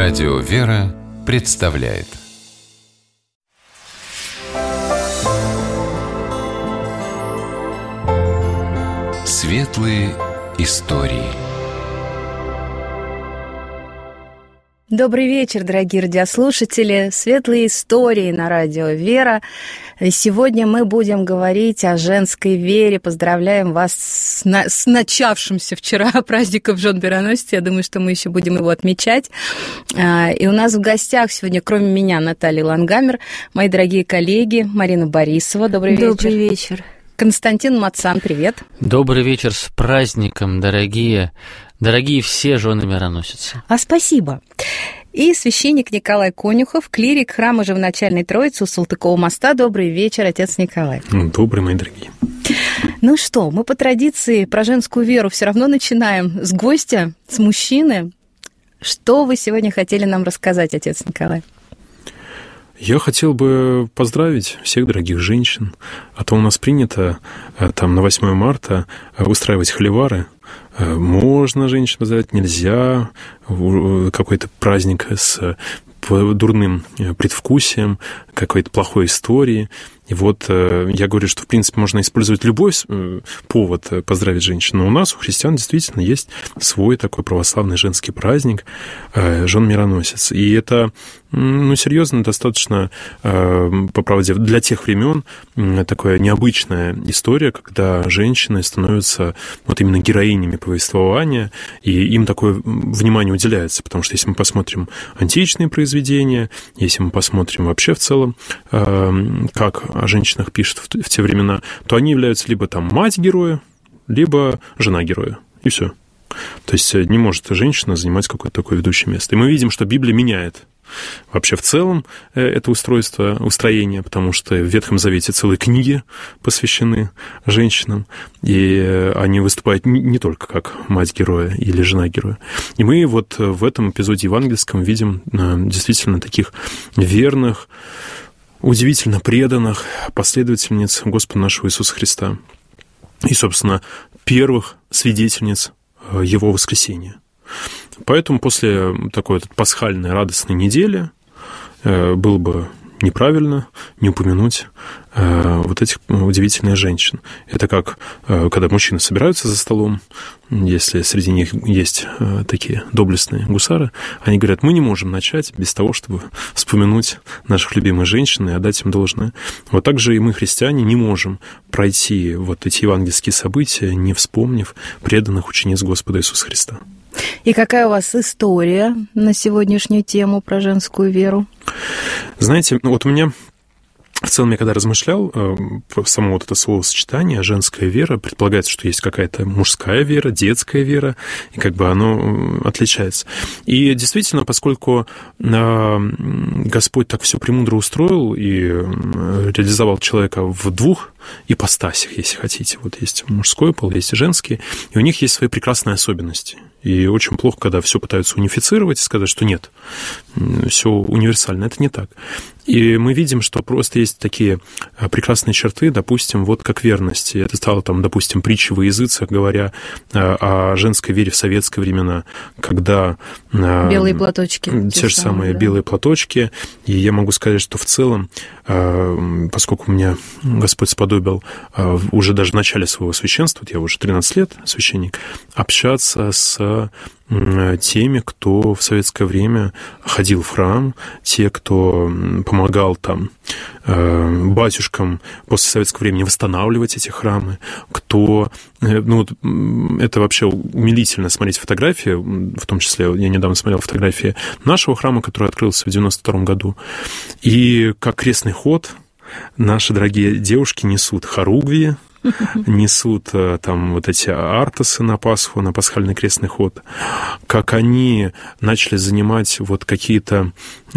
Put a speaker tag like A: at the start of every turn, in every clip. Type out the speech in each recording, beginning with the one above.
A: Радио «Вера» представляет Светлые истории.
B: Добрый вечер, дорогие радиослушатели. Светлые истории на радио «Вера». Сегодня мы будем говорить о женской вере. Поздравляем вас с начавшимся вчера праздником жен Мироносицы. Я думаю, что мы еще будем его отмечать. И у нас в гостях сегодня, кроме меня, Наталья Лангамер, мои дорогие коллеги Марина Борисова. Добрый вечер.
C: Добрый вечер.
B: Константин Мацан, привет.
D: Добрый вечер, с праздником, дорогие все жены Мироносицы.
B: Спасибо. И священник Николай Конюхов, клирик храма Живоначальной Троицы у Салтыкова моста. Добрый вечер, отец Николай.
E: Добрый, мои дорогие.
B: Ну что, мы по традиции про женскую веру все равно начинаем с гостя, с мужчины. Что вы сегодня хотели нам рассказать, отец Николай?
E: Я хотел бы поздравить всех дорогих женщин, а то у нас принято там на 8 марта устраивать холивары. Можно женщин поздравить, нельзя, какой-то праздник с дурным предвкусием, какой-то плохой истории. И вот я говорю, что, в принципе, можно использовать любой повод поздравить женщину. Но у нас, у христиан, действительно есть свой такой православный женский праздник жен Мироносиц. И это, серьезно, достаточно, по правде, для тех времен такая необычная история, когда женщины становятся вот именно героинями повествования, и им такое внимание уделяется. Потому что если мы посмотрим античные произведения, если мы посмотрим вообще в целом, как о женщинах пишут в те времена, то они являются либо там мать героя, либо жена героя, и все. То есть не может женщина занимать какое-то такое ведущее место. И мы видим, что Библия меняет вообще в целом это устроение, потому что в Ветхом Завете целые книги посвящены женщинам, и они выступают не только как мать героя или жена героя. И мы вот в этом эпизоде евангельском видим действительно таких верных, удивительно преданных последовательниц Господа нашего Иисуса Христа и, собственно, первых свидетельниц Его воскресения. Поэтому после такой пасхальной радостной недели было бы неправильно не упомянуть вот этих удивительных женщин. Это как, когда мужчины собираются за столом, если среди них есть такие доблестные гусары, они говорят, мы не можем начать без того, чтобы вспомянуть наших любимых женщин и отдать им должное. Вот так же и мы, христиане, не можем пройти вот эти евангельские события, не вспомнив преданных учениц Господа Иисуса Христа.
B: И какая у вас история на сегодняшнюю тему про женскую веру?
E: Знаете, вот у меня в целом, я когда размышлял про само вот это словосочетание «женская вера», предполагается, что есть какая-то мужская вера, детская вера, и как бы оно отличается. И действительно, поскольку Господь так все премудро устроил и реализовал человека в двух ипостасях, если хотите. Вот есть мужской пол, есть женский, и у них есть свои прекрасные особенности. И очень плохо, когда все пытаются унифицировать и сказать, что нет, все универсально. Это не так. И мы видим, что просто есть такие прекрасные черты, допустим, вот как верность. И это стало, там, допустим, притчей во языцах, говоря о женской вере в советские времена, когда...
B: Белые платочки.
E: Те же самые белые платочки. И я могу сказать, что в целом, поскольку меня Господь сподобил уже даже в начале своего священства, я уже 13 лет священник, общаться с теми, кто в советское время ходил в храм, те, кто помогал там батюшкам после советского времени восстанавливать эти храмы, кто... это вообще умилительно смотреть фотографии, в том числе я недавно смотрел фотографии нашего храма, который открылся в 92 году, и как крестный ход наши дорогие девушки несут хоругви, несут там вот эти артасы на Пасху, на пасхальный крестный ход, как они начали занимать вот какие-то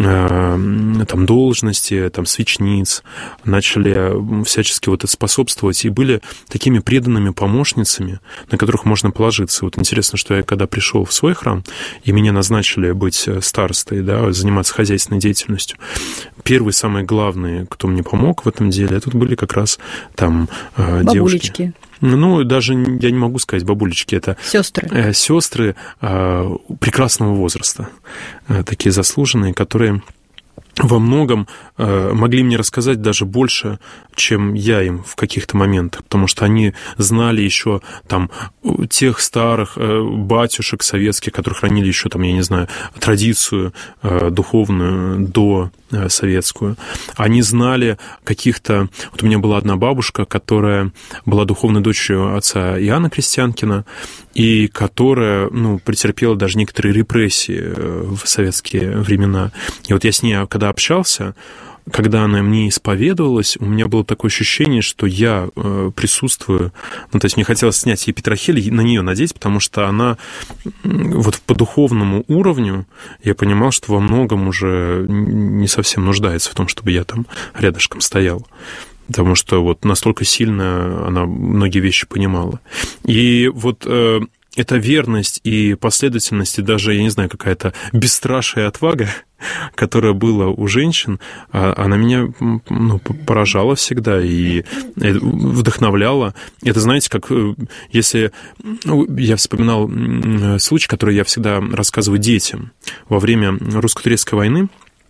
E: там должности, там свечниц, начали всячески вот это способствовать и были такими преданными помощницами, на которых можно положиться. Вот интересно, что я когда пришел в свой храм, и меня назначили быть старостой, да, заниматься хозяйственной деятельностью, первый, самый главный, кто мне помог в этом деле, это были как раз там девушки. Ну, даже я не могу сказать бабулечки, это
B: сестры.
E: Сестры прекрасного возраста, такие заслуженные, которые во многом могли мне рассказать даже больше, чем я им в каких-то моментах, потому что они знали еще там тех старых батюшек советских, которые хранили еще там, я не знаю, традицию духовную до советскую. Они знали каких-то... Вот у меня была одна бабушка, которая была духовной дочерью отца Иоанна Крестьянкина, и которая, претерпела даже некоторые репрессии в советские времена. И вот я с ней, когда общался, когда она мне исповедовалась, у меня было такое ощущение, что я присутствую. То есть мне хотелось снять ей петрохиль и на нее надеть, потому что она вот по духовному уровню, я понимал, что во многом уже не совсем нуждается в том, чтобы я там рядышком стоял. Потому что вот настолько сильно она многие вещи понимала. И вот эта верность и последовательность, и даже, я не знаю, какая-то бесстрашие и отвага, которая была у женщин, она меня поражала всегда и вдохновляла. Это, знаете, как если... Я вспоминал случай, который я всегда рассказываю детям. Во время русско-турецкой войны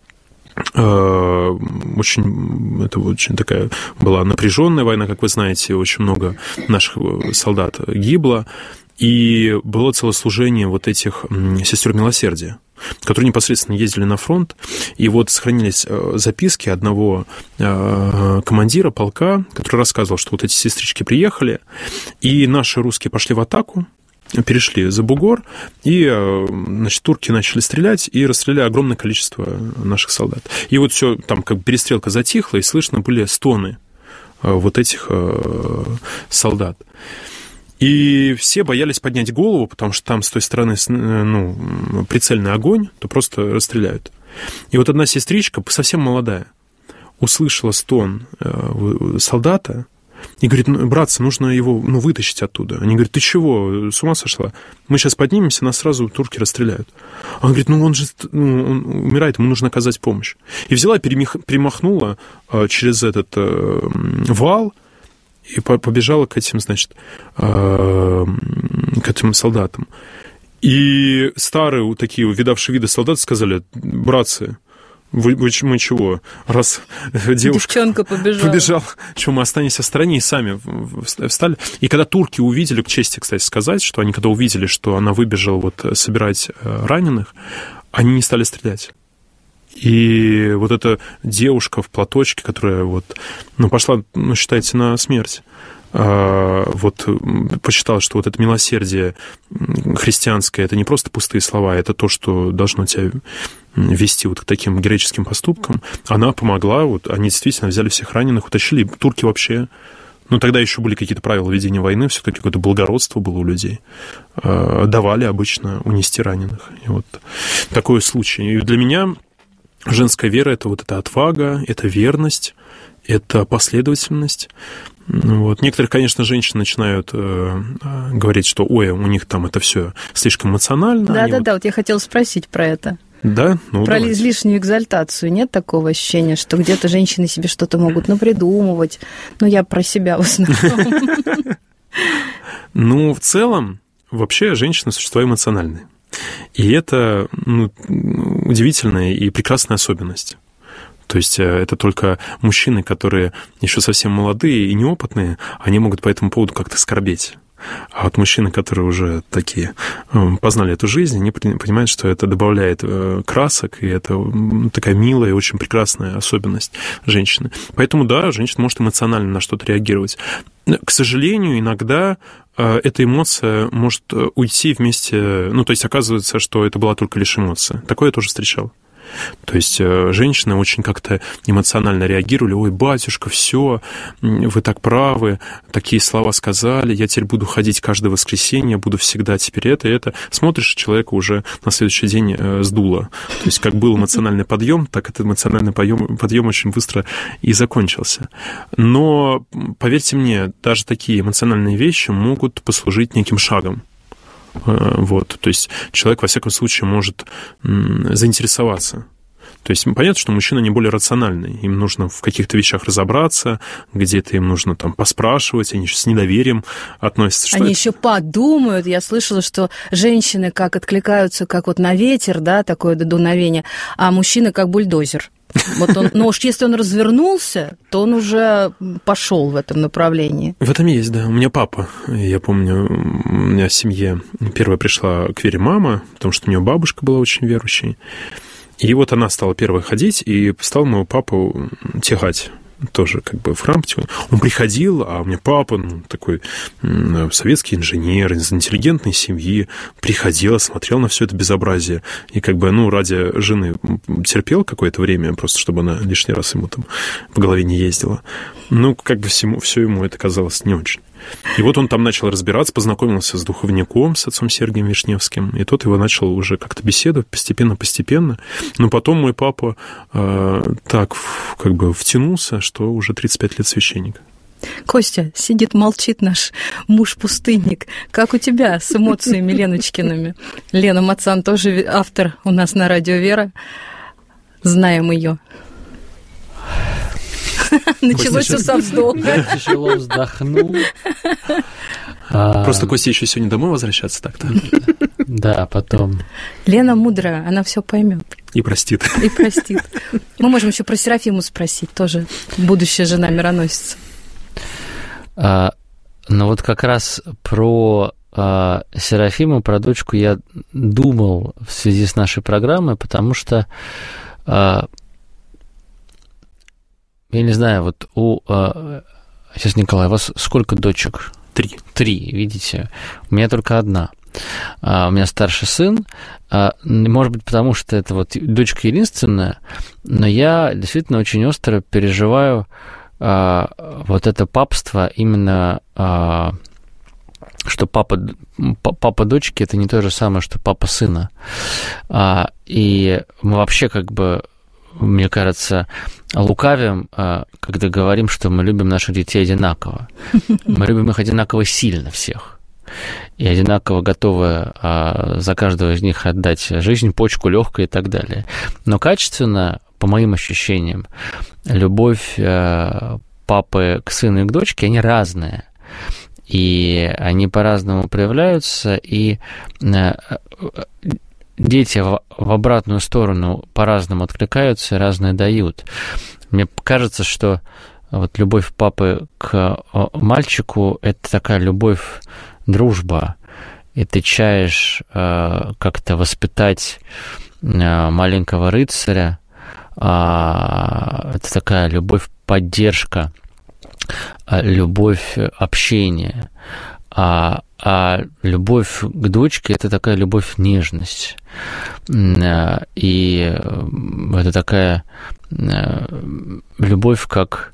E: это очень такая была напряженная война, как вы знаете, очень много наших солдат гибло, и было целое служение вот этих сестер милосердия, которые непосредственно ездили на фронт, и вот сохранились записки одного командира полка, который рассказывал, что вот эти сестрички приехали, и наши русские пошли в атаку, перешли за бугор, и, значит, турки начали стрелять и расстреляли огромное количество наших солдат. И вот все там как бы перестрелка затихла, и слышно были стоны вот этих солдат. И все боялись поднять голову, потому что там с той стороны прицельный огонь, то просто расстреляют. И вот одна сестричка, совсем молодая, услышала стон солдата, и говорит: братцы, нужно его вытащить оттуда. Они говорят: ты чего, с ума сошла? Мы сейчас поднимемся, нас сразу турки расстреляют. Он говорит: он же он умирает, ему нужно оказать помощь. И взяла, перемахнула через этот вал и побежала к этим, значит, к этим солдатам. И старые такие, видавшие виды солдаты сказали: братцы, мы чего? Раз девчонка побежала, чего, мы останемся в стороне, и сами встали. И когда турки увидели, к чести, кстати, сказать, что они когда увидели, что она выбежала вот собирать раненых, они не стали стрелять. И вот эта девушка в платочке, которая вот, пошла, считайте, на смерть, вот посчитала, что вот это милосердие христианское, это не просто пустые слова, это то, что должно тебя вести вот к таким героическим поступкам. Она помогла, вот они действительно взяли всех раненых, утащили. Турки вообще... тогда еще были какие-то правила ведения войны, все-таки какое-то благородство было у людей. Давали обычно унести раненых. И вот такой случай. И для меня женская вера — это вот эта отвага, это верность, это последовательность. Вот. Некоторые, конечно, женщины начинают говорить, что ой, у них там это все слишком эмоционально.
B: Да, вот я хотела спросить про это.
E: Да?
B: Про давайте. Излишнюю экзальтацию. Нет такого ощущения, что где-то женщины себе что-то могут напридумывать? Я про себя в основном.
E: В целом, вообще женщины существа эмоциональные. И это удивительная и прекрасная особенность. То есть это только мужчины, которые еще совсем молодые и неопытные, они могут по этому поводу как-то скорбеть. А вот мужчины, которые уже такие познали эту жизнь, они понимают, что это добавляет красок, и это такая милая и очень прекрасная особенность женщины. Поэтому, да, женщина может эмоционально на что-то реагировать. К сожалению, иногда эта эмоция может уйти вместе... то есть оказывается, что это была только лишь эмоция. Такое я тоже встречал. То есть женщины очень как-то эмоционально реагировали: ой, батюшка, все, вы так правы, такие слова сказали, я теперь буду ходить каждое воскресенье, буду всегда теперь это. Смотришь, человека уже на следующий день сдуло. То есть как был эмоциональный подъем, так этот эмоциональный подъем очень быстро и закончился. Но, поверьте мне, даже такие эмоциональные вещи могут послужить неким шагом. Вот, то есть человек, во всяком случае, может заинтересоваться. То есть понятно, что мужчины не более рациональные. Им нужно в каких-то вещах разобраться, где-то им нужно там поспрашивать, они с недоверием относятся.
B: Они еще подумают. Я слышала, что женщины как откликаются, как вот на ветер, да, такое дуновение, а мужчины как бульдозер. Вот он, но уж если он развернулся, то он уже пошел в этом направлении.
E: В этом есть, да. У меня папа, я помню, у меня в семье первая пришла к вере мама, потому что у нее бабушка была очень верующей. И вот она стала первой ходить и стала моего папу тягать. Тоже как бы в храм. Он приходил, а у меня папа, такой советский инженер из интеллигентной семьи, приходил, смотрел на все это безобразие. И как бы, ради жены терпел какое-то время, просто чтобы она лишний раз ему там по голове не ездила. Как бы все ему это казалось не очень. И вот он там начал разбираться, познакомился с духовником, с отцом Сергием Вишневским, и тот его начал уже как-то беседовать постепенно. Но потом мой папа так как бы втянулся, что уже 35 лет священник.
B: Костя, сидит, молчит наш муж-пустынник. Как у тебя с эмоциями Леночкиными? Лена Мацан тоже автор у нас на радио «Вера». Знаем ее. Началось все со вздоха.
D: Тяжело вздохнул.
E: Просто Костя еще сегодня домой возвращаться так-то.
D: Да, потом.
B: Лена мудрая, она все поймет.
E: И простит.
B: Мы можем еще про Серафиму спросить, тоже будущая жена мироносица.
D: Вот как раз про Серафиму, про дочку я думал в связи с нашей программой, потому что я не знаю, вот сейчас, Николай, у вас сколько дочек?
E: 3.
D: 3, видите? У меня только одна. У меня старший сын. Может быть, потому что это вот дочка единственная, но я действительно очень остро переживаю вот это папство именно, что папа дочки – это не то же самое, что папа сына. И мы вообще как бы, мне кажется, лукавим, когда говорим, что мы любим наших детей одинаково. Мы любим их одинаково сильно всех. И одинаково готовы за каждого из них отдать жизнь, почку, легкое и так далее. Но качественно, по моим ощущениям, любовь папы к сыну и к дочке, они разные. И они по-разному проявляются, и дети в обратную сторону по-разному откликаются и разные дают. Мне кажется, что вот любовь папы к мальчику – это такая любовь, дружба. И ты чаешь как-то воспитать маленького рыцаря. Это такая любовь, поддержка, любовь общения. А любовь к дочке – это такая любовь, нежность. И это такая любовь, как…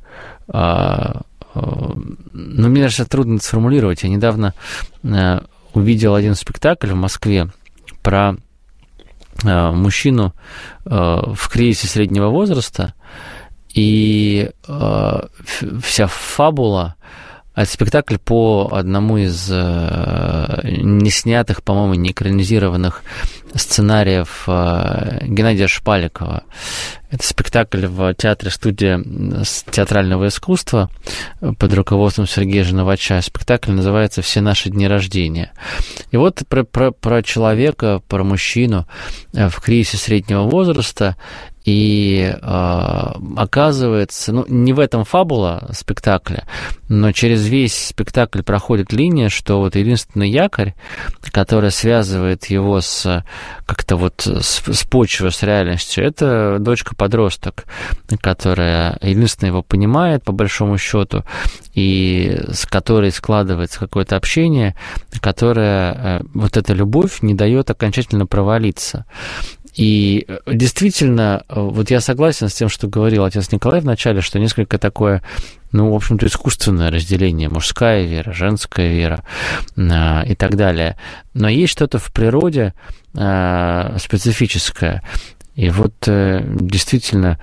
D: мне кажется, трудно это сформулировать. Я недавно увидел один спектакль в Москве про мужчину в кризисе среднего возраста, и вся фабула – это спектакль по одному из неснятых, по-моему, не экранизированных сценариев Геннадия Шпаликова. Это спектакль в театре-студии театрального искусства под руководством Сергея Женовача. Спектакль называется «Все наши дни рождения». И вот про человека, про мужчину в кризисе среднего возраста. И оказывается, не в этом фабула спектакля, но через весь спектакль проходит линия, что вот единственный якорь, который связывает его с почвой, с реальностью, это дочка-подросток, которая единственное его понимает, по большому счету, и с которой складывается какое-то общение, которое вот эта любовь не дает окончательно провалиться. И действительно, вот я согласен с тем, что говорил отец Николай в начале, что несколько такое, в общем-то, искусственное разделение, мужская вера, женская вера и так далее. Но есть что-то в природе специфическое. И вот действительно,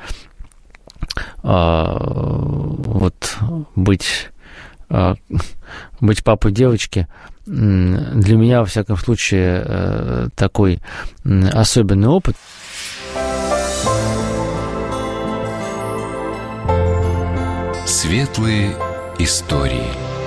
D: вот быть папой девочки для меня, во всяком случае, такой особенный опыт.
A: Светлые истории.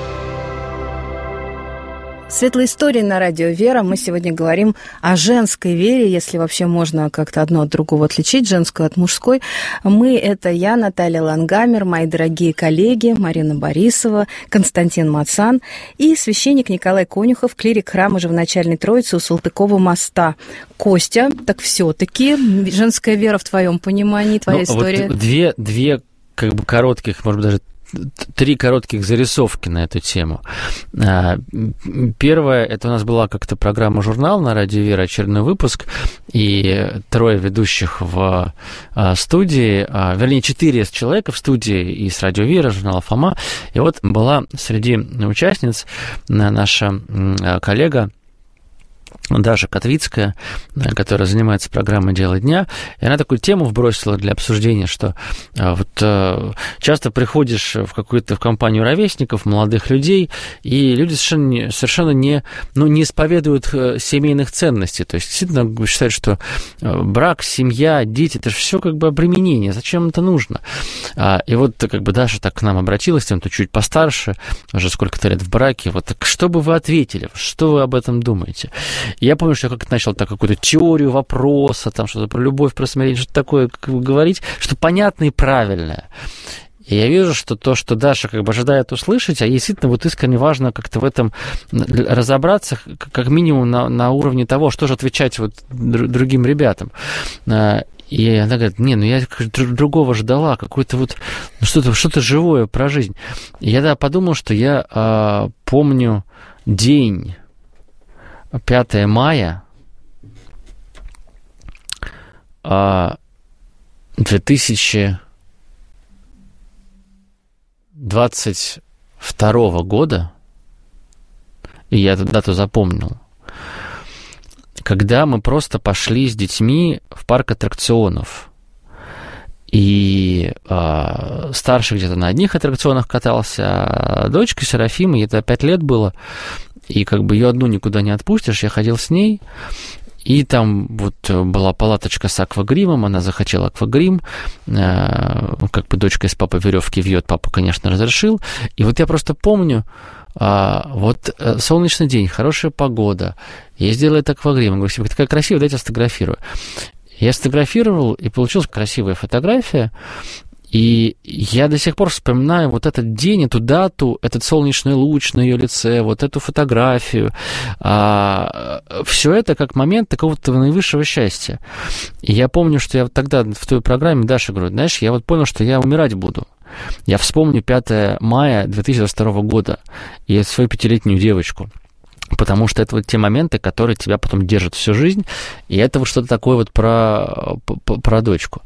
B: Светлые истории на радио «Вера». Мы сегодня говорим о женской вере, если вообще можно как-то одно от другого отличить, женскую от мужской. Мы — это я, Наталья Лангамер, мои дорогие коллеги Марина Борисова, Константин Мацан и священник Николай Конюхов, клирик храма Живоначальной Троицы у Салтыкова моста. Костя, так все-таки женская вера в твоем понимании, твоя история?
D: Вот две как бы коротких, может быть, даже 3 коротких зарисовки на эту тему. Первое, это у нас была как-то программа-журнал на радио «Вера», очередной выпуск, и 3 ведущих в студии, вернее, 4 человека в студии из радио «Вера», журнала «Фома», и вот была среди участниц наша коллега Даша Котвицкая, которая занимается программой «Дело дня», и она такую тему вбросила для обсуждения, что вот часто приходишь в какую-то компанию ровесников, молодых людей, и люди совершенно не исповедуют семейных ценностей, то есть действительно считают, что брак, семья, дети — это же все как бы обременение, зачем это нужно? И вот как бы Даша так к нам обратилась, тем-то чуть постарше, уже сколько-то лет в браке, вот так что бы вы ответили, что вы об этом думаете? Я помню, что я как-то начал какую-то теорию вопроса, там что-то про любовь, про смирение, что-то такое говорить, что понятное и правильное. И я вижу, что то, что Даша как бы ожидает услышать, а ей действительно вот искренне важно как-то в этом разобраться, как минимум на уровне того, что же отвечать вот другим ребятам. И она говорит, я другого ждала, какое-то вот что-то живое про жизнь. И я тогда подумал, что я помню день 5 мая 2022 года, и я эту дату запомнил, когда мы просто пошли с детьми в парк аттракционов. И старший где-то на одних аттракционах катался, а дочка Серафима, ей 5 лет было, и как бы ее одну никуда не отпустишь, я ходил с ней, и там вот была палаточка с аквагримом, она захотела аквагрим, как бы дочка с папой веревки вьет, папа, конечно, разрешил, и вот я просто помню, вот солнечный день, хорошая погода, ей сделает аквагрим, я говорю, себе, такая красивая, дайте сфотографирую. Я сфотографировал, и получилась красивая фотография, и я до сих пор вспоминаю вот этот день, эту дату, этот солнечный луч на ее лице, вот эту фотографию. Все это как момент такого-то наивысшего счастья. И я помню, что я тогда в той программе Даше говорю, знаешь, я вот понял, что я умирать буду. Я вспомню 5 мая 2022 года и свою 5-летнюю девочку. Потому что это вот те моменты, которые тебя потом держат всю жизнь, и это вот что-то такое вот про дочку.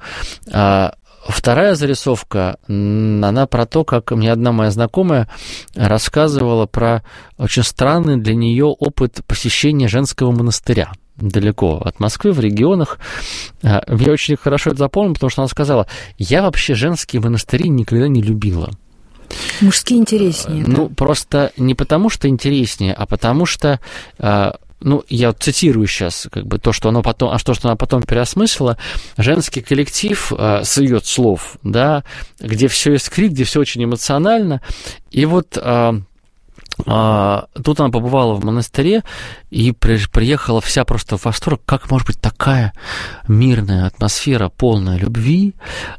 D: Вторая зарисовка, она про то, как мне одна моя знакомая рассказывала про очень странный для нее опыт посещения женского монастыря далеко от Москвы, в регионах. Я очень хорошо это запомнил, потому что она сказала, я вообще женские монастыри никогда не любила.
B: Мужские интереснее.
D: Просто не потому, что интереснее, а потому что, я вот цитирую сейчас как бы то, что она потом переосмыслила, женский коллектив, с ее слов, да, где все есть крик, где все очень эмоционально, и вот тут она побывала в монастыре и приехала вся просто в восторг, как может быть такая мирная атмосфера, полная любви,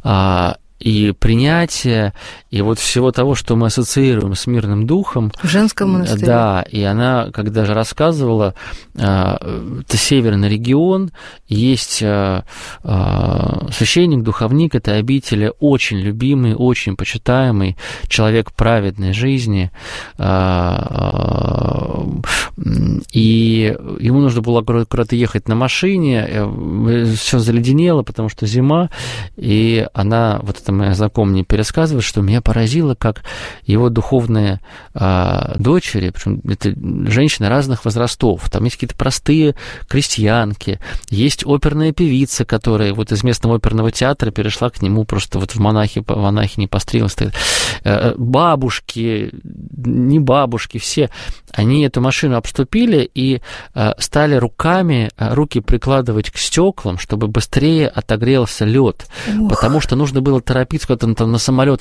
D: и принятие, и вот всего того, что мы ассоциируем с мирным духом.
B: В женском монастыре.
D: Да, и она, когда же рассказывала, это северный регион, есть священник, духовник этой обители, очень любимый, очень почитаемый, человек праведной жизни, и ему нужно было куда-то ехать на машине, все заледенело, потому что зима, и она, вот эта моя знакомая мне пересказывает, что меня поразило, как его духовные дочери, причем это женщины разных возрастов, там есть какие-то простые крестьянки, есть оперная певица, которая вот из местного оперного театра перешла к нему просто вот в монахини пострелилась, бабушки, не бабушки, все, они эту машину обступили и стали руки прикладывать к стеклам, чтобы быстрее отогрелся лед, потому что нужно было торопиться, когда он там на самолет опаздывал.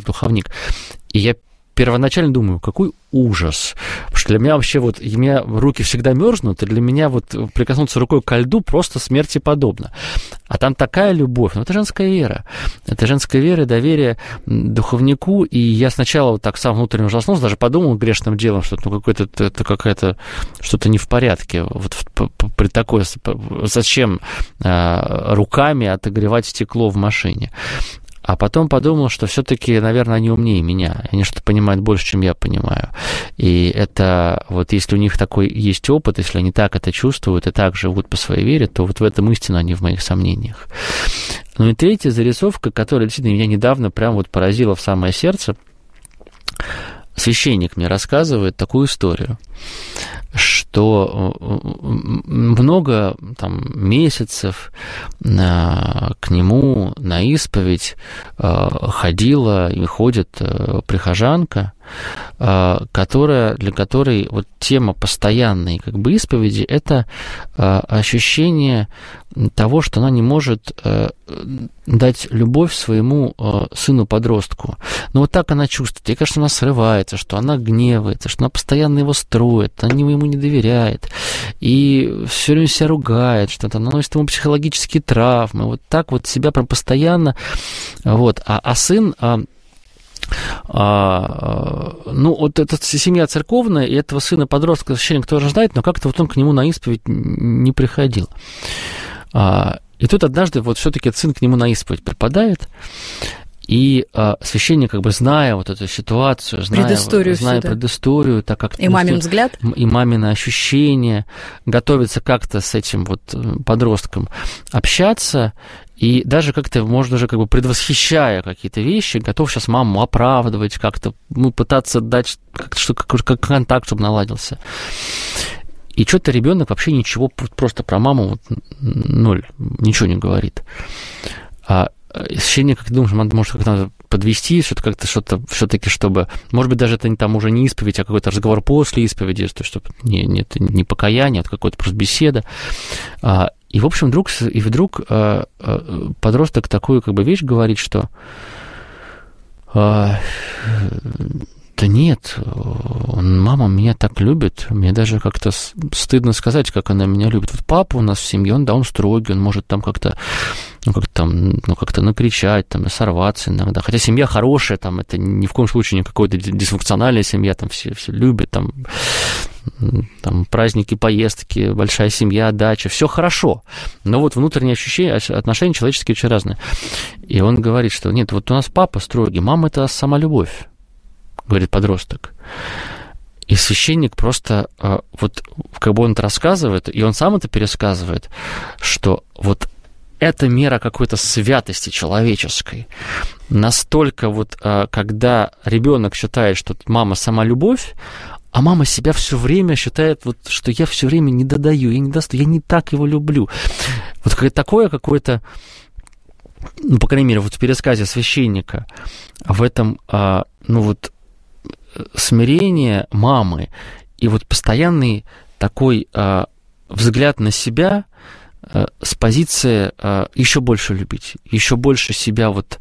D: духовник. И я первоначально думаю, какой ужас. Потому что для меня вообще вот, у меня руки всегда мерзнут, и для меня вот прикоснуться рукой ко льду просто смерти подобно. А там такая любовь, это женская вера. Это женская вера и доверие духовнику. И я сначала вот так сам внутренне ужаснулся, даже подумал грешным делом, что это какая-то что-то не в порядке. Вот при такой... Зачем руками отогревать стекло в машине? А потом подумал, что все-таки, наверное, они умнее меня. Они что-то понимают больше, чем я понимаю. И это вот если у них такой есть опыт, если они так это чувствуют и так живут по своей вере, то вот в этом истина, они в моих сомнениях. Ну и третья зарисовка, которая действительно меня недавно прям вот поразила в самое сердце. Священник мне рассказывает такую историю, что много там, месяцев к нему на исповедь ходила и ходит прихожанка, для которой вот тема постоянной как бы исповеди – это ощущение того, что она не может дать любовь своему сыну-подростку. Но вот так она чувствует. Ей кажется, она срывается, что она гневается, что она постоянно его строит, она ему не доверяет, и все время себя ругает, что она наносит ему психологические травмы. Вот так вот себя прям постоянно. Вот. А сын... ну, вот эта семья церковная, и этого сына-подростка священник тоже знает, но как-то вот он к нему на исповедь не приходил. И тут однажды вот все-таки сын к нему на исповедь припадает, и священник, как бы зная вот эту ситуацию, зная предысторию, так как...
B: И мамин взгляд.
D: И мамины ощущения, готовится как-то с этим вот подростком общаться, и даже как-то, может, даже как бы предвосхищая какие-то вещи, готов сейчас маму оправдывать, как-то пытаться дать как контакт, чтобы наладился. И что-то ребенок вообще ничего, просто про маму вот, ноль, ничего не говорит. А священник, как думаешь, может, как-то надо подвести, что-то все-таки, чтобы, может быть, даже это там уже не исповедь, а какой-то разговор после исповеди, то, чтобы не покаяние, а какая-то просто беседа. И, в общем, вдруг подросток такую как бы вещь говорит, что да нет, мама меня так любит, мне даже как-то стыдно сказать, как она меня любит. Вот папа у нас в семье, он строгий, он может там как-то накричать, там, сорваться иногда. Хотя семья хорошая, там, это ни в коем случае не какая-то дисфункциональная семья, там все любят, там праздники, поездки, большая семья, дача, все хорошо. Но вот внутренние ощущения, отношения человеческие очень разные. И он говорит, что нет, вот у нас папа строгий, мама – это сама любовь, говорит подросток. И священник просто, вот как бы он это рассказывает, и он сам это пересказывает, что вот эта мера какой-то святости человеческой, настолько вот, когда ребенок считает, что мама сама любовь, а мама себя все время считает, вот, что я все время не додаю, я не так его люблю. Вот такое какое-то, ну, по крайней мере, вот в пересказе священника, в этом, ну, вот, смирение мамы и вот постоянный такой взгляд на себя с позиции еще больше любить, еще больше себя вот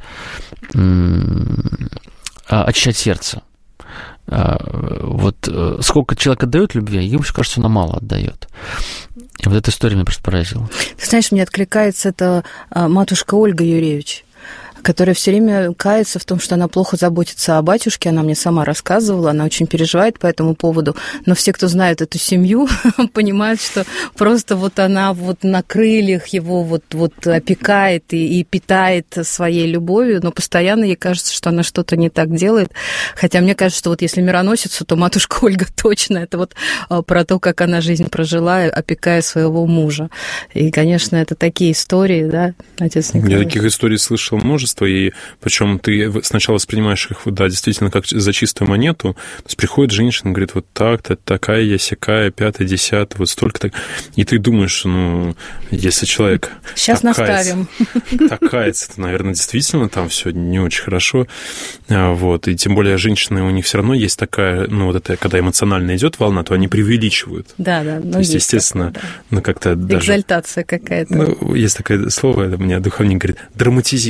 D: очищать сердце. Вот сколько человек отдает любви, ему кажется, она мало отдает. И вот эта история меня просто поразила.
B: Ты знаешь, мне откликается эта матушка Ольга Юревич, которая все время кается в том, что она плохо заботится о батюшке. Она мне сама рассказывала, она очень переживает по этому поводу. Но все, кто знает эту семью, понимают, что просто вот она вот на крыльях его вот опекает и питает своей любовью, но постоянно ей кажется, что она что-то не так делает. Хотя мне кажется, что вот если мироносицу, то матушка Ольга точно. Это вот про то, как она жизнь прожила, опекая своего мужа. И, конечно, это такие истории, да, отец Николай?
E: Я таких историй слышал множество. И причем ты сначала воспринимаешь их, да, действительно, как за чистую монету. То есть приходит женщина, говорит, вот так-то, такая я, сякая, 5-10, вот столько-то. И ты думаешь, ну, если человек
B: сейчас наставим.
E: Кается, то, наверное, действительно там все не очень хорошо. Вот. И тем более женщины, у них все равно есть такая, ну, вот это, когда эмоционально идет волна, то они преувеличивают.
B: Да.
E: То есть, естественно,
B: такое, да.
E: Ну, как-то даже...
B: Экзальтация какая-то.
E: Ну, есть такое слово, это у меня духовник говорит, драматизирует.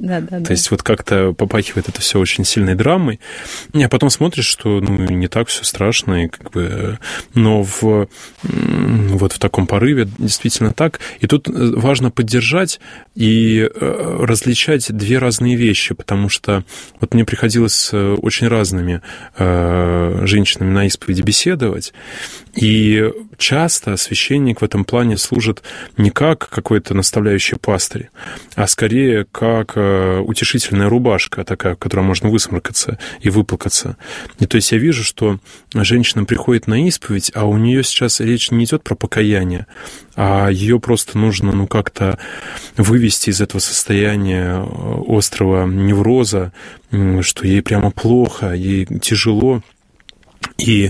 B: Да.
E: То есть вот как-то попахивает это все очень сильной драмой, а потом смотришь, что не так все страшно, и но вот в таком порыве действительно так. И тут важно поддержать и различать две разные вещи, потому что вот мне приходилось с очень разными женщинами на исповеди беседовать, и часто священник в этом плане служит не как какой-то наставляющий пастырь, а скорее как утешительная рубашка такая, в которой можно высморкаться и выплакаться. И то есть я вижу, что женщина приходит на исповедь, а у нее сейчас речь не идет про покаяние, а ее просто нужно как-то вывести из этого состояния острого невроза, что ей прямо плохо, ей тяжело. И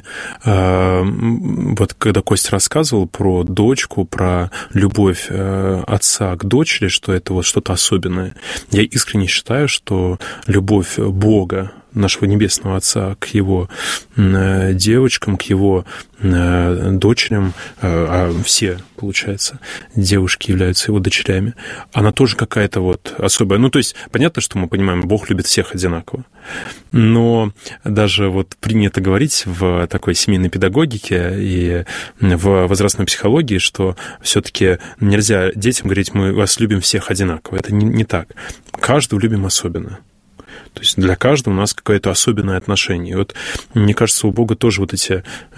E: вот когда Костя рассказывал про дочку, про любовь отца к дочери, что это вот что-то особенное, я искренне считаю, что любовь Бога, нашего Небесного Отца, к его девочкам, к его дочерям, а все, получается, девушки являются его дочерями, она тоже какая-то вот особая. То есть, понятно, что мы понимаем, Бог любит всех одинаково, но даже вот принято говорить в такой семейной педагогике и в возрастной психологии, что все-таки нельзя детям говорить, мы вас любим всех одинаково. Это не так. Каждого любим особенно. То есть для каждого у нас какое-то особенное отношение. И вот, мне кажется, у Бога тоже вот эти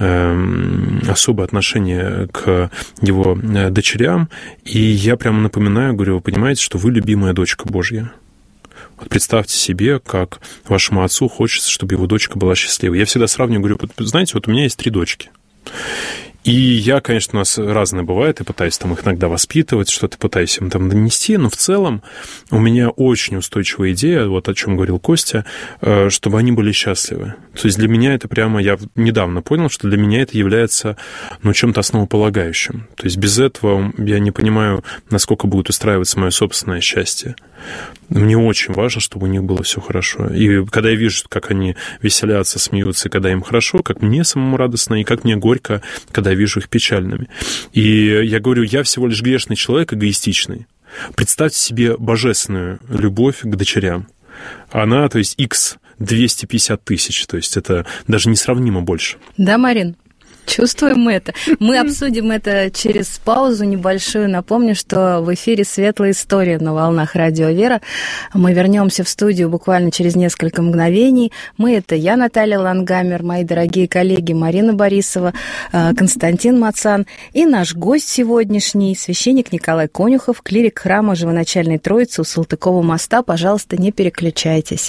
E: особые отношения к его дочерям. И я прямо напоминаю, говорю, вы понимаете, что вы любимая дочка Божья. Вот представьте себе, как вашему отцу хочется, чтобы его дочка была счастливой. Я всегда сравниваю, говорю, знаете, вот у меня есть 3 дочки. И я, конечно, у нас разное бывает, и пытаюсь там их иногда воспитывать, что-то пытаюсь им там донести, но в целом у меня очень устойчивая идея, вот о чем говорил Костя, чтобы они были счастливы. То есть для меня это прямо, я недавно понял, что для меня это является, чем-то основополагающим. То есть без этого я не понимаю, насколько будет устраиваться мое собственное счастье. Мне очень важно, чтобы у них было все хорошо. И когда я вижу, как они веселятся, смеются, когда им хорошо, как мне самому радостно, и как мне горько, когда я вижу их печальными. И я говорю, я всего лишь грешный человек, эгоистичный. Представьте себе божественную любовь к дочерям. Она, то есть, X 250 тысяч, то есть это даже несравнимо больше.
B: Да, Марин? Чувствуем мы это. Мы обсудим это через паузу небольшую. Напомню, что в эфире «Светлая история» на волнах Радио Вера. Мы вернемся в студию буквально через несколько мгновений. Это я, Наталья Лангамер, мои дорогие коллеги Марина Борисова, Константин Мацан и наш гость сегодняшний, священник Николай Конюхов, клирик храма Живоначальной Троицы у Салтыкова моста. Пожалуйста, не переключайтесь.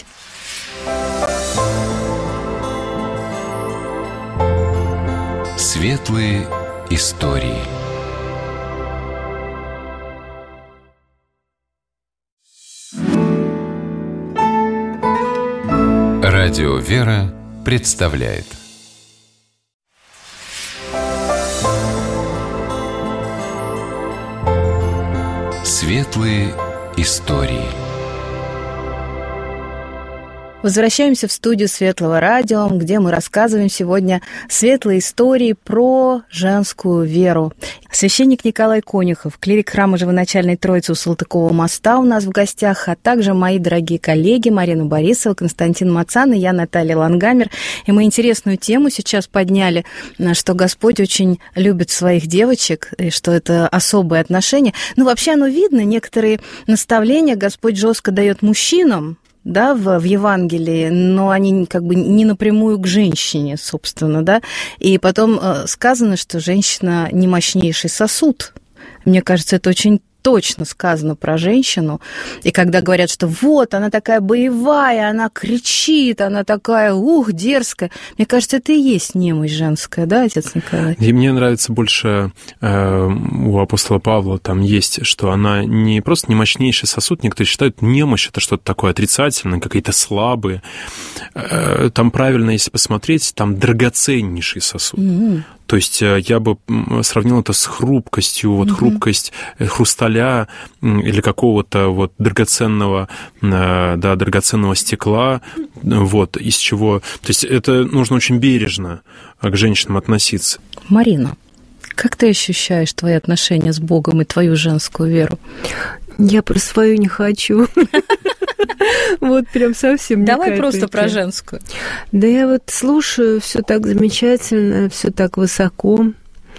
A: Светлые истории. Радио Вера представляет Светлые истории.
B: Возвращаемся в студию Светлого радио, где мы рассказываем сегодня светлые истории про женскую веру. Священник Николай Конюхов, клирик храма Живоначальной Троицы у Салтыкова моста у нас в гостях, а также мои дорогие коллеги Марина Борисова, Константин Мацан и я, Наталья Лангамер. И мы интересную тему сейчас подняли, что Господь очень любит своих девочек, и что это особое отношение. Вообще оно видно, некоторые наставления Господь жестко дает мужчинам, да, в Евангелии, но они не напрямую к женщине, собственно, да. И потом сказано, что женщина не мощнейший сосуд. Мне кажется, это очень точно сказано про женщину. И когда говорят, что вот, она такая боевая, она кричит, она такая, дерзкая. Мне кажется, это и есть немощь женская, да, отец Николай?
E: И мне нравится больше у апостола Павла там есть, что она не просто не мощнейший сосуд, некоторые считают, немощь — это что-то такое отрицательное, какие-то слабые. Там правильно, если посмотреть, там драгоценнейший сосуд. Mm-hmm. То есть я бы сравнил это с хрупкостью, хрупкость хрусталя или какого-то драгоценного стекла, из чего... То есть это нужно очень бережно к женщинам относиться.
B: Марина, как ты ощущаешь твои отношения с Богом и твою женскую веру?
C: Я про свою не хочу. Вот прям совсем не
B: Давай
C: капельки.
B: просто про женскую.
C: Да я вот слушаю, все так замечательно, все так высоко.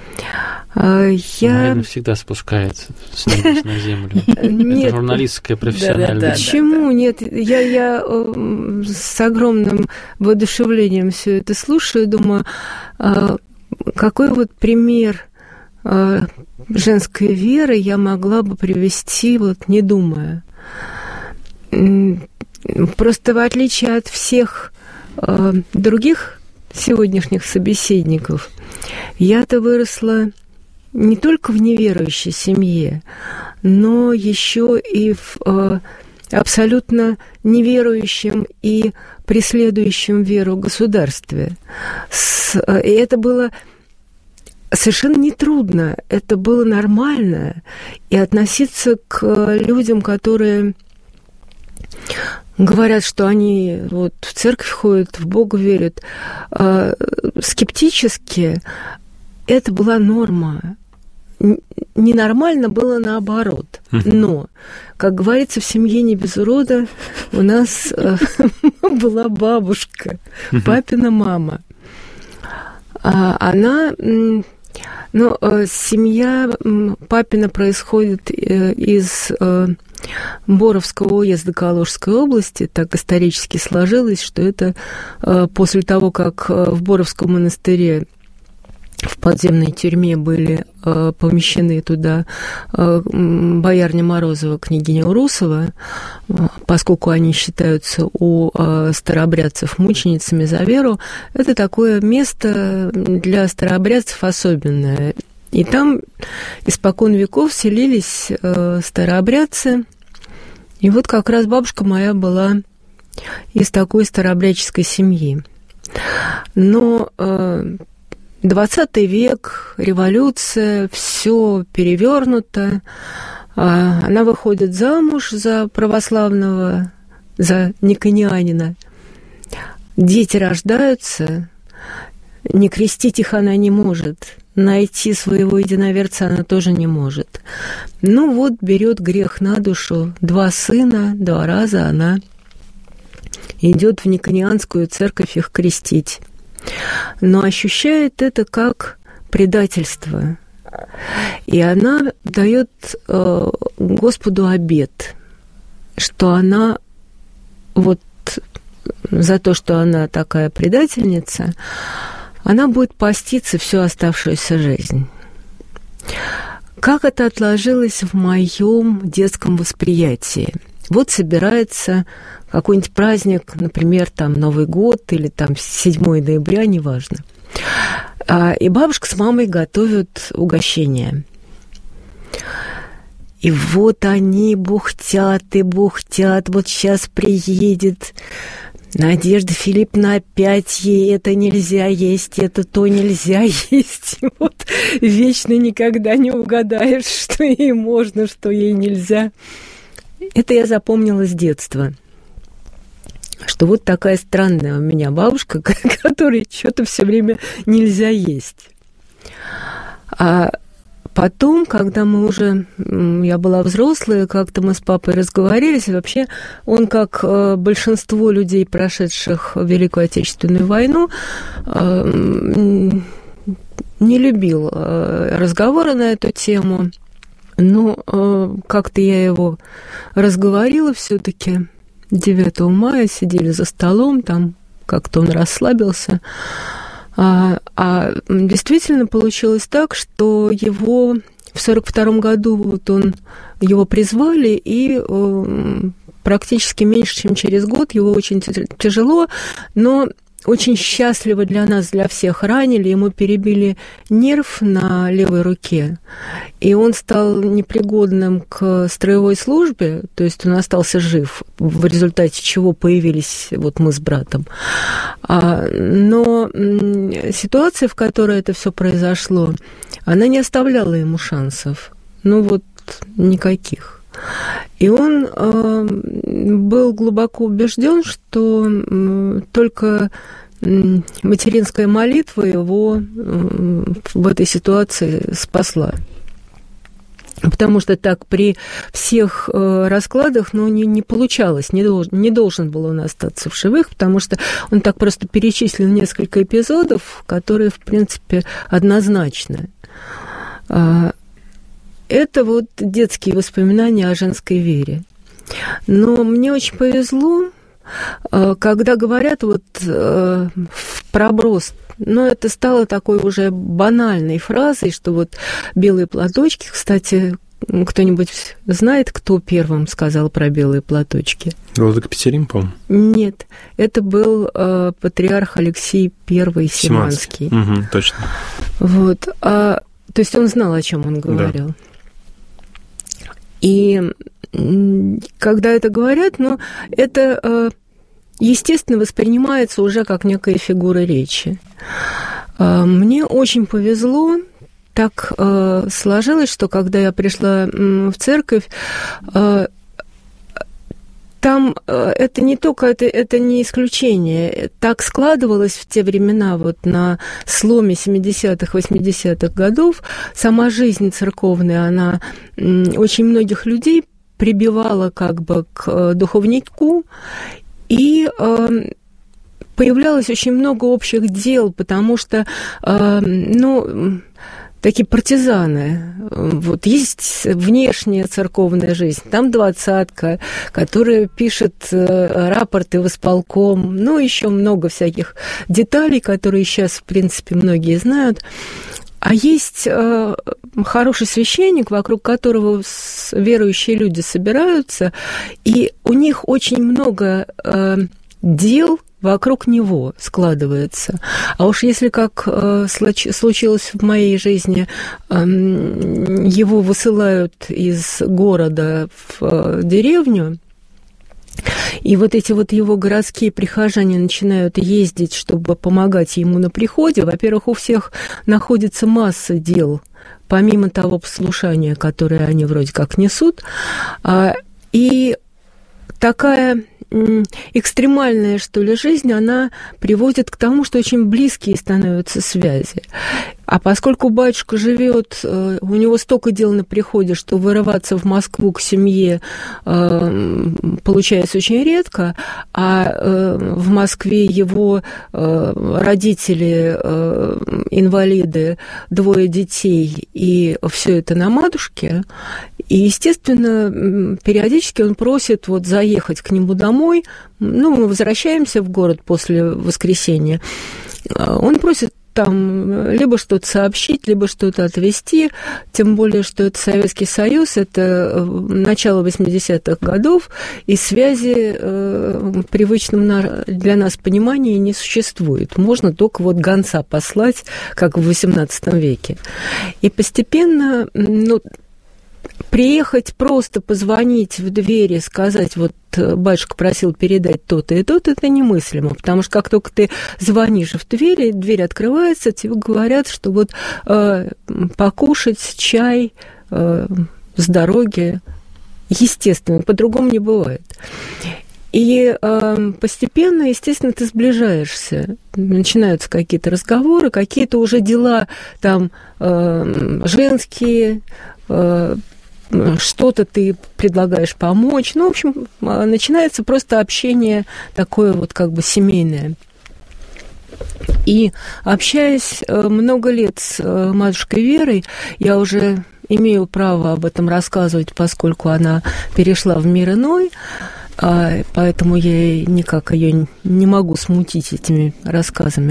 D: Марина всегда спускается с небес на землю. Это журналистское профессиональное.
C: Почему? Нет, я с огромным воодушевлением все это слушаю, думаю, какой вот пример женской веры я могла бы привести, вот не думая. Просто в отличие от всех других сегодняшних собеседников, я-то выросла не только в неверующей семье, но еще и в абсолютно неверующем и преследующем веру государстве. И это было совершенно нетрудно, это было нормально. И относиться к людям, которые говорят, что они вот в церковь ходят, в Бога верят, скептически, это была норма. Ненормально было наоборот. Но, как говорится, в семье не без урода у нас была бабушка, папина мама. Она... Ну, семья папина происходит из Боровского уезда Калужской области. Так исторически сложилось, что это после того, как в Боровском монастыре в подземной тюрьме были помещены туда боярня Морозова, княгиня Урусова, поскольку они считаются у старообрядцев мученицами за веру, это такое место для старообрядцев особенное. И там испокон веков селились старообрядцы. И вот как раз бабушка моя была из такой старообрядческой семьи. Но 20 век, революция, все перевернуто. Она выходит замуж за православного, за никонианина. Дети рождаются, не крестить их она не может, найти своего единоверца она тоже не может. Ну вот, берет грех на душу, 2 сына, 2 раза она идет в никонианскую церковь их крестить. Но ощущает это как предательство. И она дает Господу обет, что она вот за то, что она такая предательница, она будет поститься всю оставшуюся жизнь. Как это отложилось в моем детском восприятии? Вот собирается какой-нибудь праздник, например, там Новый год или там 7 ноября, неважно. И бабушка с мамой готовят угощение. И вот они бухтят и бухтят. Вот сейчас приедет Надежда Филипповна, опять ей это нельзя есть, это то нельзя есть. И вот вечно никогда не угадаешь, что ей можно, что ей нельзя. Это я запомнила с детства. Что вот такая странная у меня бабушка, которой что-то все время нельзя есть. А потом, когда я была взрослая, как-то мы с папой разговорились, и вообще он, как большинство людей, прошедших Великую Отечественную войну, не любил разговоры на эту тему. Но как-то я его разговорила все-таки. 9 мая сидели за столом, там как-то он расслабился. А действительно получилось так, что его в 1942 году его призвали, и практически меньше, чем через год, его очень тяжело, но очень счастливо для нас, для всех ранили, ему перебили нерв на левой руке, и он стал непригодным к строевой службе, то есть он остался жив, в результате чего появились вот мы с братом. Но ситуация, в которой это все произошло, она не оставляла ему шансов, никаких. И он был глубоко убежден, что только материнская молитва его в этой ситуации спасла. Потому что так при всех раскладах, не получалось, не должен был он остаться в живых, потому что он так просто перечислил несколько эпизодов, которые, в принципе, однозначны. Это вот детские воспоминания о женской вере. Но мне очень повезло, когда говорят вот в проброс, это стало такой уже банальной фразой, что вот белые платочки, кстати, кто-нибудь знает, кто первым сказал про белые платочки?
E: Владыка Петерим, по-моему?
C: Нет, это был патриарх Алексей I Симанский.
E: Угу, точно.
C: Вот, то есть он знал, о чем он говорил. Да. И когда это говорят, это, естественно, воспринимается уже как некая фигура речи. Мне очень повезло, так сложилось, что когда я пришла в церковь, там это не только, это не исключение. Так складывалось в те времена, вот на сломе 70-х, 80-х годов, сама жизнь церковная, она очень многих людей прибивала как бы к духовнику, и появлялось очень много общих дел, потому что, такие партизаны. Вот есть внешняя церковная жизнь, там двадцатка, которая пишет рапорты в исполком, еще много всяких деталей, которые сейчас, в принципе, многие знают. А есть хороший священник, вокруг которого верующие люди собираются, и у них очень много дел вокруг него складывается. А уж если, как случилось в моей жизни, его высылают из города в деревню, и вот эти вот его городские прихожане начинают ездить, чтобы помогать ему на приходе, во-первых, у всех находится масса дел, помимо того послушания, которое они вроде как несут, и такая экстремальная, что ли, жизнь, она приводит к тому, что очень близкие становятся связи. А поскольку батюшка живет, у него столько дел на приходе, что вырываться в Москву к семье получается очень редко, а в Москве его родители инвалиды, 2 детей, и все это на матушке. И, естественно, периодически он просит вот заехать к нему домой. Мы возвращаемся в город после воскресенья. Он просит там либо что-то сообщить, либо что-то отвезти, тем более, что это Советский Союз, это начало 80-х годов, и связи в привычном для нас понимании не существует. Можно только вот гонца послать, как в XVIII веке. И постепенно, приехать, просто позвонить в дверь и сказать, вот батюшка просил передать то-то и то-то, это немыслимо, потому что как только ты звонишь в дверь открывается, тебе говорят, что вот покушать, чай с дороги, естественно, по-другому не бывает. И постепенно, естественно, ты сближаешься. Начинаются какие-то разговоры, какие-то уже дела там женские, что-то ты предлагаешь помочь. В общем, начинается просто общение такое вот как бы семейное. И общаясь много лет с матушкой Верой, я уже имею право об этом рассказывать, поскольку она перешла в мир иной, поэтому я никак ее не могу смутить этими рассказами.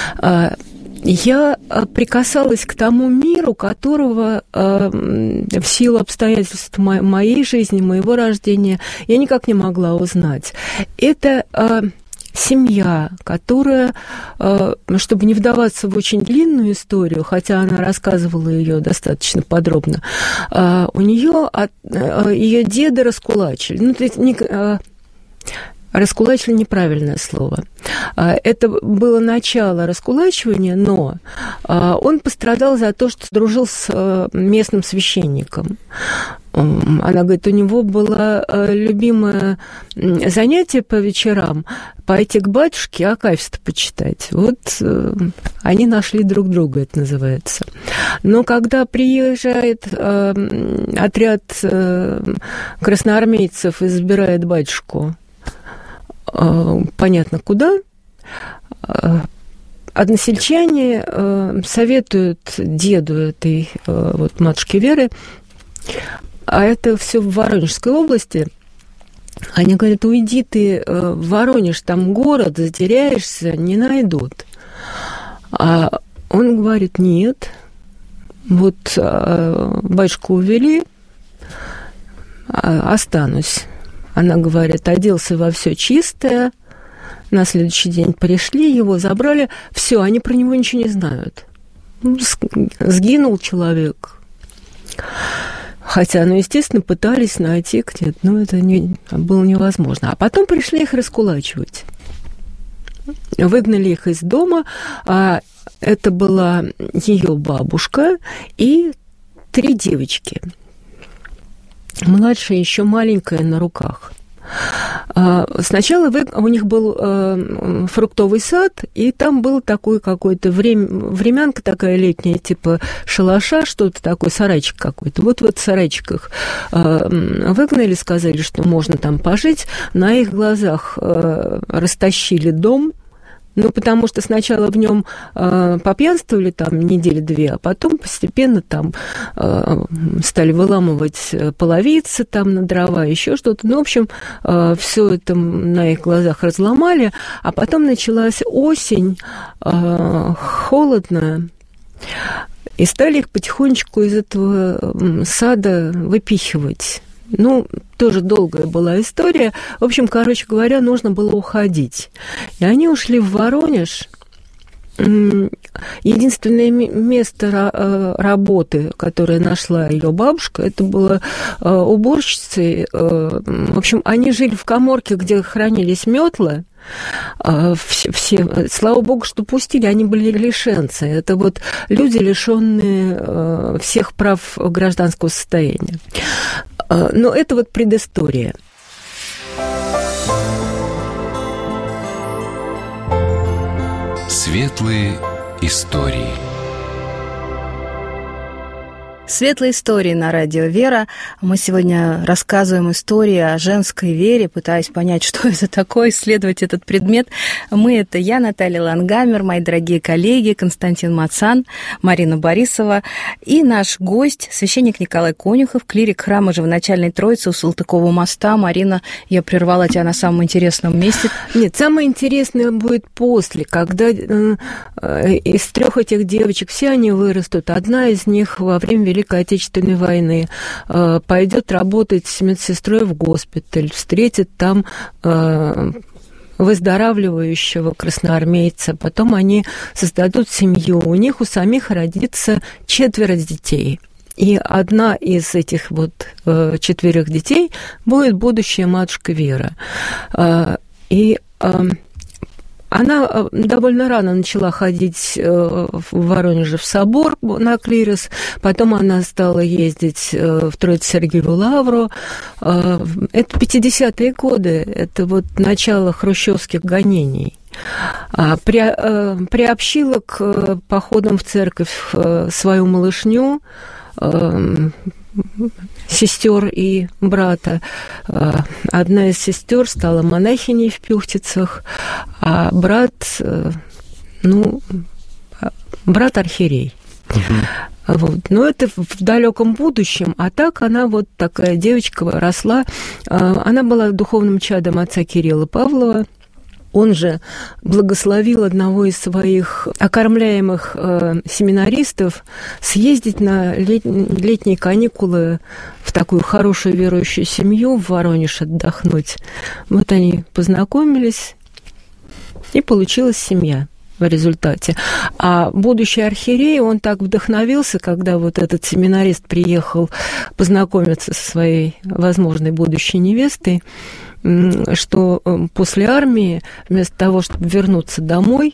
C: Я прикасалась к тому миру, которого в силу обстоятельств моей жизни, моего рождения, я никак не могла узнать. Это семья, которая, чтобы не вдаваться в очень длинную историю, хотя она рассказывала ее достаточно подробно, у нее ее деда раскулачили. Раскулачили – неправильное слово. Это было начало раскулачивания, но он пострадал за то, что дружил с местным священником. Она говорит, у него было любимое занятие по вечерам пойти к батюшке, акафист почитать. Вот они нашли друг друга, это называется. Но когда приезжает отряд красноармейцев и забирает батюшку, понятно куда, односельчане советуют деду этой вот матушки Веры, а это все в Воронежской области. Они говорят, уйди ты в Воронеж, там город, затеряешься, не найдут. А он говорит, нет, вот батюшку увели, останусь. Она говорит, оделся во все чистое, на следующий день пришли, его забрали, все, они про него ничего не знают. Сгинул человек. Хотя, естественно, пытались найти где-то, но это было невозможно. А потом пришли их раскулачивать. Выгнали их из дома. Это была ее бабушка и 3 девочки. Младшая еще маленькая на руках. Сначала у них был фруктовый сад, и там был такой какой-то времянка такая летняя, типа шалаша, что-то такое, сарайчик какой-то. Вот в сарайчиках выгнали, сказали, что можно там пожить. На их глазах растащили дом. Ну, потому что сначала в нем попьянствовали там 2 недели, а потом постепенно там стали выламывать половицы там на дрова, еще что-то. Ну, в общем, все это на их глазах разломали, а потом началась осень, холодная, и стали их потихонечку из этого сада выпихивать. Ну, тоже долгая была история. В общем, короче говоря, нужно было уходить. И они ушли в Воронеж. Единственное место работы, которое нашла ее бабушка, это было уборщицей. В общем, они жили в каморке, где хранились метлы. Все, слава богу, что пустили, они были лишенцы. Это вот люди, лишенные всех прав гражданского состояния. Но это вот предыстория.
A: Светлые истории.
B: Светлые истории на радио «Вера». Мы сегодня рассказываем истории о женской вере, пытаясь понять, что это такое, исследовать этот предмет. Это я, Наталья Лангамер, мои дорогие коллеги Константин Мацан, Марина Борисова и наш гость, священник Николай Конюхов, клирик храма Живоначальной Троицы у Салтыкова моста. Марина, я прервала тебя на самом интересном месте.
C: Нет, самое интересное будет после, когда из 3 этих девочек все они вырастут. Одна из них во время Великой Отечественной войны пойдет работать медсестрой в госпиталь, встретит там выздоравливающего красноармейца, потом они создадут семью, у них у самих родится 4 детей. И одна из этих вот 4 детей будет будущая матушка Вера. И она довольно рано начала ходить в Воронеже в собор на клирос, потом она стала ездить в Троице-Сергиеву лавру. Это 50-е годы, это вот начало хрущевских гонений. Приобщила к походам в церковь свою малышню, сестер и брата. Одна из сестер стала монахиней в Пюхтицах, а брат архиерей. Вот. Но это в далеком будущем. А так она вот такая девочка росла. Она была духовным чадом отца Кирилла Павлова. Он же благословил одного из своих окормляемых семинаристов съездить на летние каникулы в такую хорошую верующую семью в Воронеж отдохнуть. Вот они познакомились, и получилась семья. в результате. А будущий архиерей, он так вдохновился, когда вот этот семинарист приехал познакомиться со своей возможной будущей невестой, что после армии, вместо того, чтобы вернуться домой,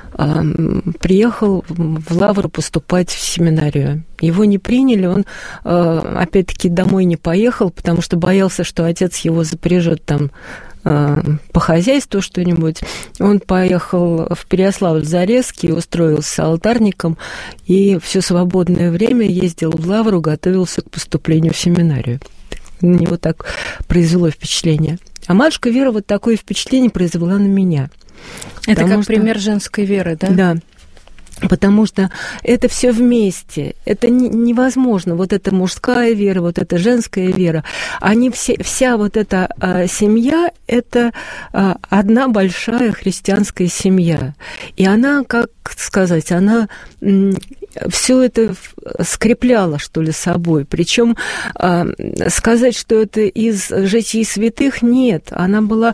C: приехал в Лавру поступать в семинарию. Его не приняли, он, опять-таки, домой не поехал, потому что боялся, что отец его запряжет там по хозяйству что-нибудь. Он поехал в Переяславль-Зарезский, устроился алтарником, и все свободное время ездил в Лавру, готовился к поступлению в семинарию. На него так произвело впечатление. А матушка Вера вот такое впечатление произвела на меня.
B: Это как пример женской веры, да?
C: Да. Потому что это все вместе, это невозможно. Вот эта мужская вера, вот эта женская вера, они вся вот эта семья, это одна большая христианская семья. И она, как сказать, она все это скрепляла, что ли, собой. Причем сказать, что это из житий святых, нет. Она была...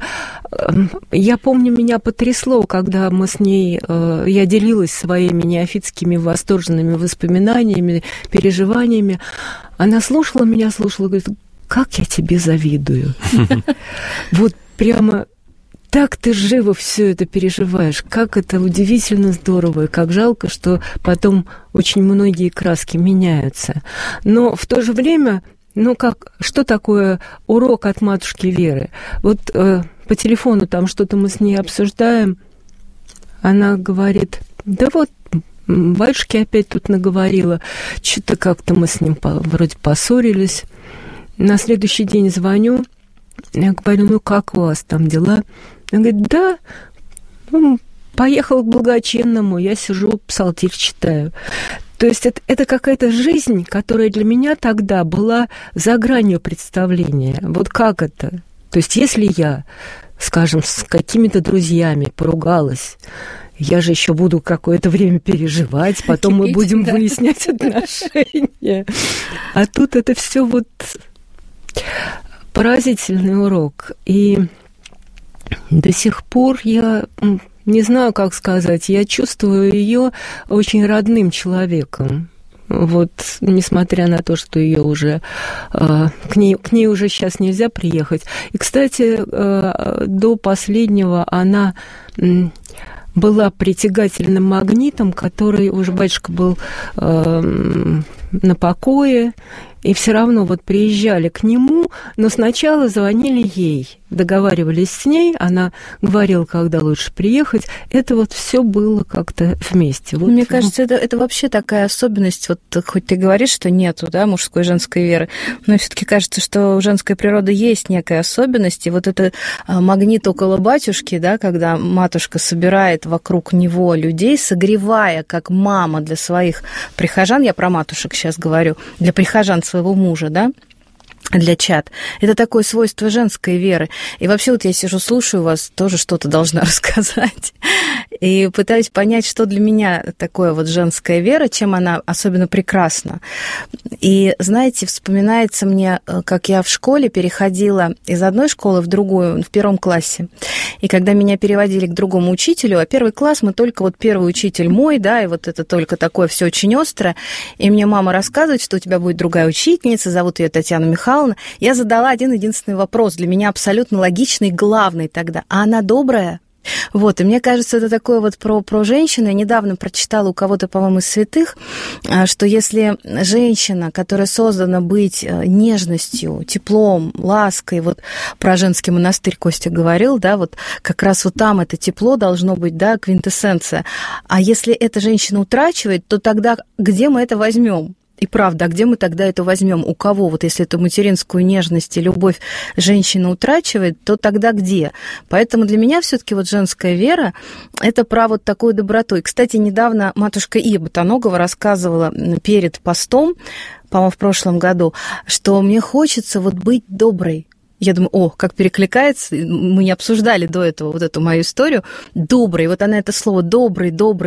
C: Я помню, меня потрясло, когда мы с ней... Я делилась своими неофитскими восторженными воспоминаниями, переживаниями. Она слушала меня, говорит, как я тебе завидую. Вот прямо... Так ты живо все это переживаешь, как это удивительно здорово, и как жалко, что потом очень многие краски меняются. Но в то же время, что такое урок от матушки Веры? Вот по телефону там что-то мы с ней обсуждаем, она говорит, да вот, батюшке опять тут наговорила, что-то как-то мы с ним вроде поссорились. На следующий день звоню, я говорю, как у вас там дела? Она говорит, да, поехал к Благочинному, я сижу, псалтирь читаю. То есть это какая-то жизнь, которая для меня тогда была за гранью представления. Вот как это? То есть если я, скажем, с какими-то друзьями поругалась, я же еще буду какое-то время переживать, потом мы будем выяснять отношения. А тут это все вот поразительный урок. И до сих пор я не знаю, как сказать, я чувствую ее очень родным человеком. Вот, несмотря на то, что ее уже к ней уже сейчас нельзя приехать. И, кстати, до последнего она была притягательным магнитом, который уже батюшка был на покое, и все равно вот приезжали к нему, но сначала звонили ей, договаривались с ней, она говорила, когда лучше приехать. Это вот все было как-то вместе. Вот.
B: Мне кажется, это вообще такая особенность, вот хоть ты говоришь, что нету, да, мужской и женской веры, но все-таки кажется, что у женской природы есть некая особенность, и вот это магнит около батюшки, да, когда матушка собирает вокруг него людей, согревая, как мама для своих прихожан, я про матушек сейчас говорю, для прихожан своего мужа, да, для чад. Это такое свойство женской веры. И вообще вот я сижу, слушаю вас, тоже что-то должна рассказать. И пытаюсь понять, что для меня такое вот женская вера, чем она особенно прекрасна. И, знаете, вспоминается мне, как я в школе переходила из одной школы в другую, в 1 классе. И когда меня переводили к другому учителю, а 1 класс мы только вот первый учитель мой, да, и вот это только такое все очень острое. И мне мама рассказывает, что у тебя будет другая учительница, зовут ее Татьяна Михайловна. Я задала один-единственный вопрос, для меня абсолютно логичный, главный тогда. А она добрая? Вот, и мне кажется, это такое вот про женщину. Я недавно прочитала у кого-то, по-моему, из святых, что если женщина, которая создана быть нежностью, теплом, лаской, вот про женский монастырь Костя говорил, да, вот как раз вот там это тепло должно быть, да, квинтэссенция. А если эта женщина утрачивает, то тогда где мы это возьмем? И правда, а где мы тогда это возьмем? У кого? Вот если эту материнскую нежность и любовь женщина утрачивает, то тогда где? Поэтому для меня все-таки вот женская вера – это про вот такую доброту. И, кстати, недавно матушка Ия Ботаногова рассказывала перед постом, по-моему, в прошлом году, что мне хочется вот быть доброй. Я думаю, как перекликается, мы не обсуждали до этого вот эту мою историю. Добрый, вот она это слово добрый.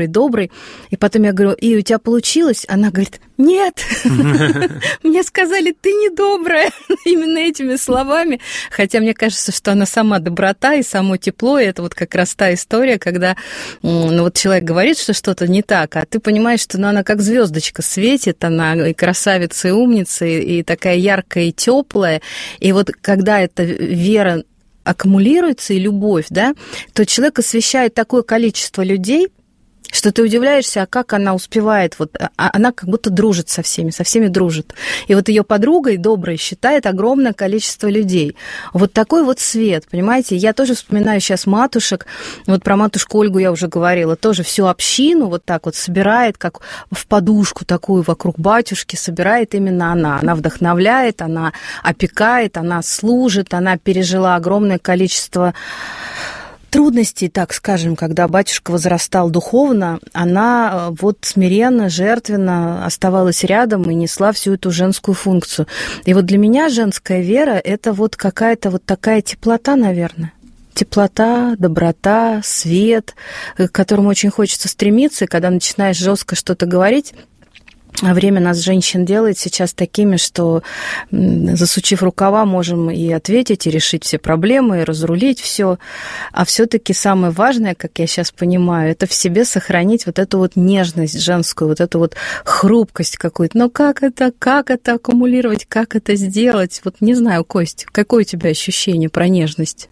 B: И потом я говорю, и у тебя получилось? Она говорит, нет, мне сказали, ты не добрая, именно этими словами. Хотя мне кажется, что она сама доброта и само тепло, и это вот как раз та история, когда вот человек говорит, что что-то не так, а ты понимаешь, что она как звездочка светит, она и красавица, и умница, и такая яркая, и теплая. И вот когда эта вера аккумулируется и любовь, да, то человек освещает такое количество людей, что ты удивляешься, а как она успевает, вот она как будто дружит со всеми дружит. И вот ее подругой доброй считает огромное количество людей. Вот такой вот свет, понимаете? Я тоже вспоминаю сейчас матушек, вот про матушку Ольгу я уже говорила, тоже всю общину вот так вот собирает, как в подушку такую вокруг батюшки, собирает именно она. Она вдохновляет, она опекает, она служит, она пережила огромное количество трудностей, так скажем, когда батюшка возрастал духовно, она вот смиренно, жертвенно оставалась рядом и несла всю эту женскую функцию. И вот для меня женская вера – это вот какая-то вот такая теплота, наверное. Теплота, доброта, свет, к которому очень хочется стремиться, и когда начинаешь жестко что-то говорить, а время нас, женщин, делает сейчас такими, что, засучив рукава, можем и ответить, и решить все проблемы, и разрулить все. А все-таки самое важное, как я сейчас понимаю, это в себе сохранить вот эту вот нежность женскую, вот эту вот хрупкость какую-то. Но как это аккумулировать, как это сделать? Вот не знаю, Кость, какое у тебя ощущение про нежность?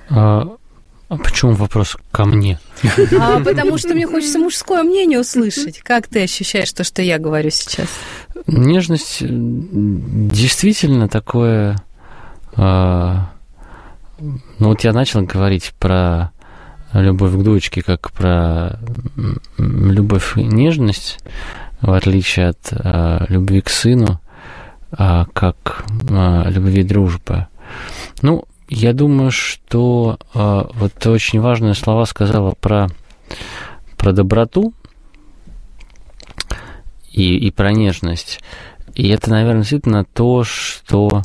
D: А почему вопрос ко мне?
B: Потому что мне хочется мужское мнение услышать. Как ты ощущаешь то, что я говорю сейчас?
D: Нежность действительно такое... Ну вот я начал говорить про любовь к дочке, как про любовь и нежность, в отличие от любви к сыну, как любви и дружбы. Ну, я думаю, что вот ты очень важные слова сказала про доброту и про нежность. И это, наверное, действительно то, что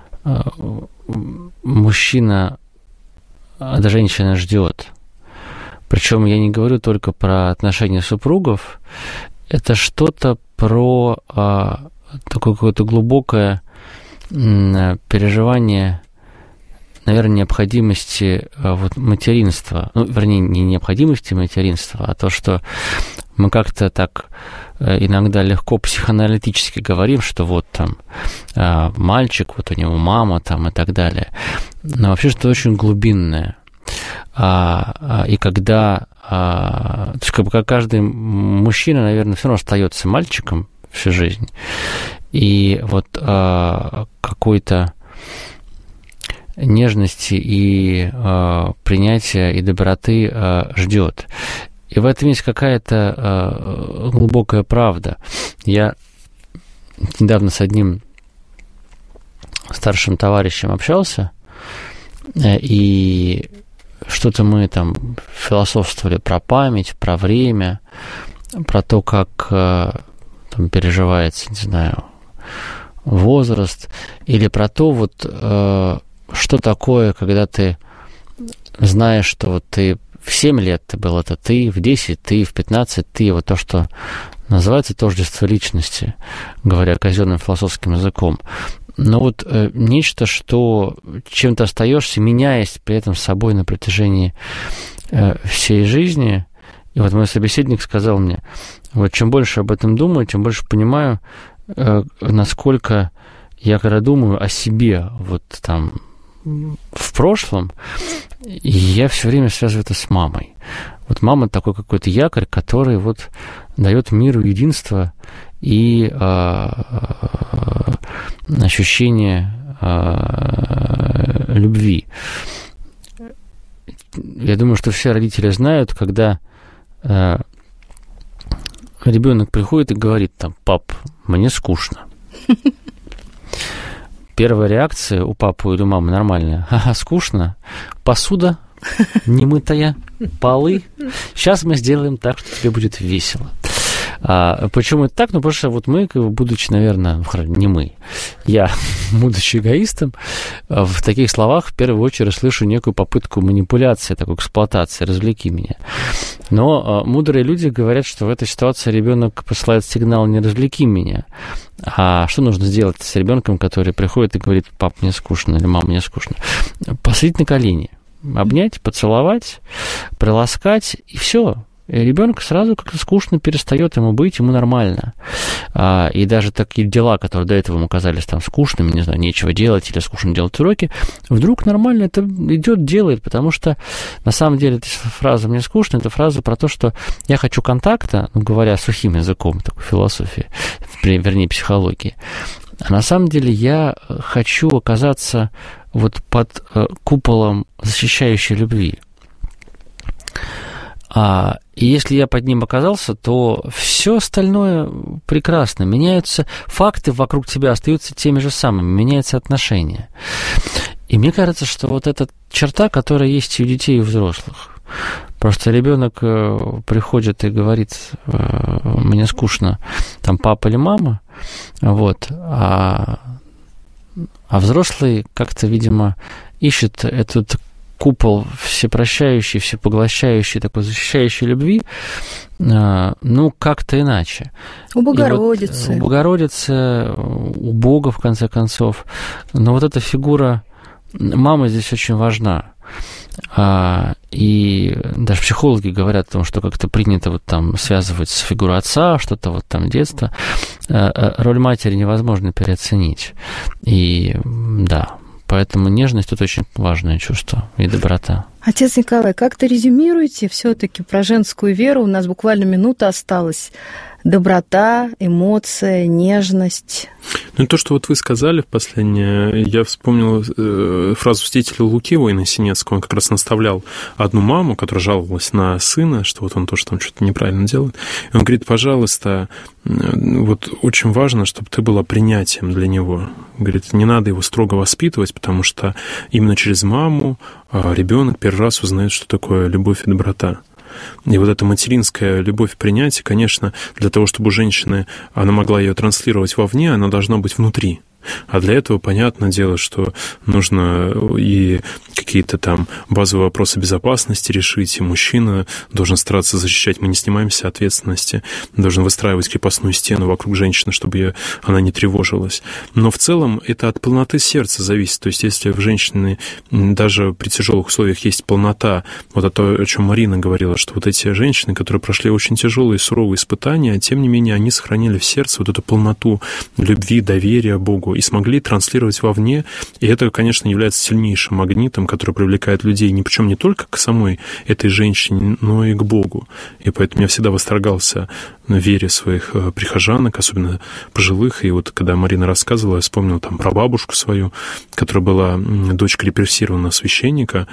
D: мужчина от женщины ждет. Причем я не говорю только про отношения супругов. Это что-то про такое какое-то глубокое переживание, наверное, необходимости вот материнства. Ну, вернее, не необходимости материнства, а то, что мы как-то так иногда легко психоаналитически говорим, что вот там мальчик, вот у него мама там и так далее. Но вообще что-то очень глубинное. И когда... То есть как каждый мужчина, наверное, все равно остается мальчиком всю жизнь. И вот какой-то нежности и принятия и доброты ждет. И в этом есть какая-то глубокая правда. Я недавно с одним старшим товарищем общался, и что-то мы там философствовали про память, про время, про то, как там переживается, не знаю, возраст, или про то, вот, что такое, когда ты знаешь, что вот ты в 7 лет ты был это ты, в 10 ты, в 15 ты, вот то, что называется тождество личности, говоря казенным философским языком. Но вот нечто, что чем ты остаешься, меняясь при этом с собой на протяжении всей жизни. И вот мой собеседник сказал мне, вот чем больше об этом думаю, тем больше понимаю, насколько я когда думаю о себе вот там в прошлом, я все время связываю это с мамой. Вот мама такой какой-то якорь, который вот дает миру единство и ощущение любви. Я думаю, что все родители знают, когда ребенок приходит и говорит там: пап, мне скучно. Первая реакция у папы или у мамы нормальная. Ага, скучно. Посуда немытая, полы. Сейчас мы сделаем так, что тебе будет весело. Почему это так? Ну, потому что вот мы, будучи, наверное, не мы, я, будучи эгоистом, в таких словах в первую очередь слышу некую попытку манипуляции, такой эксплуатации, развлеки меня. Но мудрые люди говорят, что в этой ситуации ребенок посылает сигнал «не развлеки меня». А что нужно сделать с ребенком, который приходит и говорит: пап, мне скучно, или мама, мне скучно? Посадить на колени, обнять, поцеловать, приласкать, и все. Ребенок сразу как-то скучно перестает ему быть, ему нормально. И даже такие дела, которые до этого ему казались там скучными, не знаю, нечего делать или скучно делать уроки, вдруг нормально это идет, делает, потому что на самом деле эта фраза «мне скучно» — это фраза про то, что я хочу контакта, ну, говоря сухим языком, такой философии, вернее, психологии. А на самом деле я хочу оказаться вот под куполом защищающей любви. И если я под ним оказался, то все остальное прекрасно. Меняются факты вокруг тебя, остаются теми же самыми, меняются отношения. И мне кажется, что вот эта черта, которая есть и у детей, и у взрослых. Просто ребенок приходит и говорит: мне скучно, там, папа или мама, вот, а взрослый как-то, видимо, ищет этот купол всепрощающий, всепоглощающий, такой защищающий любви, ну, как-то иначе.
B: У Богородицы.
D: Вот, у Богородицы, у Бога, в конце концов. Но вот эта фигура мамы здесь очень важна. И даже психологи говорят о том, что как-то принято вот там связывать с фигурой отца, что-то вот там детство. Роль матери невозможно переоценить. И да, поэтому нежность тут очень важное чувство и доброта.
B: Отец Николай, как-то резюмируйте все-таки про женскую веру. У нас буквально минута осталась. Доброта, эмоция, нежность.
E: Ну, то, что вот вы сказали в последнее, я вспомнил фразу святителя Луки, воина Синецкого. Он как раз наставлял одну маму, которая жаловалась на сына, что вот он тоже там что-то неправильно делает. И он говорит: пожалуйста, вот очень важно, чтобы ты была принятием для него. Говорит, не надо его строго воспитывать, потому что именно через маму ребенок первый раз узнает, что такое любовь и доброта. И вот эта материнская любовь и принятие, конечно, для того, чтобы у женщины она могла ее транслировать вовне, она должна быть внутри. А для этого, понятное дело, что нужно и какие-то там базовые вопросы безопасности решить, и мужчина должен стараться защищать, мы не снимаемся ответственности, должен выстраивать крепостную стену вокруг женщины, чтобы она не тревожилась. Но в целом это от полноты сердца зависит. То есть если в женщине даже при тяжелых условиях есть полнота, вот о чем Марина говорила, что вот эти женщины, которые прошли очень тяжелые, суровые испытания, тем не менее они сохранили в сердце вот эту полноту любви, доверия Богу и смогли транслировать вовне. И это, конечно, является сильнейшим магнитом, который привлекает людей, причем не только к самой этой женщине, но и к Богу. И поэтому я всегда восторгался вере своих прихожанок, особенно пожилых. И вот когда Марина рассказывала, я вспомнил там про бабушку свою, которая была дочкой репрессированного священника,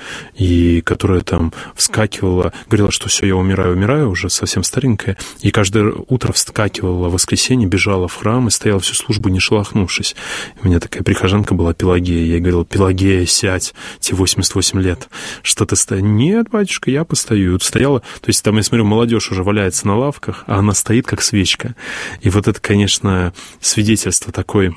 E: и которая там вскакивала, говорила, что все, я умираю, уже совсем старенькая. И каждое утро вскакивала в воскресенье, бежала в храм и стояла всю службу, не шелохнувшись. У меня такая прихожанка была, Пелагея. Я ей говорил: Пелагея, сядь, тебе 88 лет. Что ты стоишь? Нет, батюшка, я постою. И вот стояла, то есть там, я смотрю, молодежь уже валяется на лавках, а она стоит как свечка. И вот это, конечно, свидетельство такой,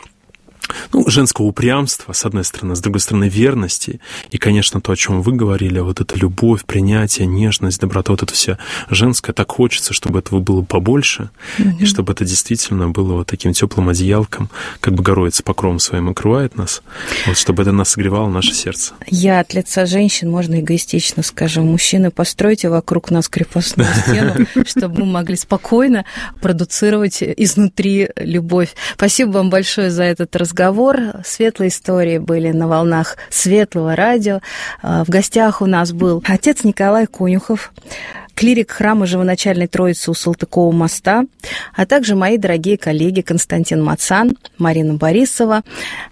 E: женского упрямства, с одной стороны, с другой стороны, верности. И, конечно, то, о чем вы говорили, вот эта любовь, принятие, нежность, доброта, вот это все женское, так хочется, чтобы этого было побольше, и чтобы это действительно было вот таким теплым одеялком, как Богородица покровом своим укрывает нас, вот, чтобы это нас согревало наше сердце.
B: Я от лица женщин, можно эгоистично скажу: мужчины, постройте вокруг нас крепостную стену, чтобы мы могли спокойно продуцировать изнутри любовь. Спасибо вам большое за этот разговор. Светлые истории были на волнах Светлого радио. В гостях у нас был отец Николай Конюхов, клирик храма Живоначальной Троицы у Салтыкова моста, а также мои дорогие коллеги Константин Мацан, Марина Борисова,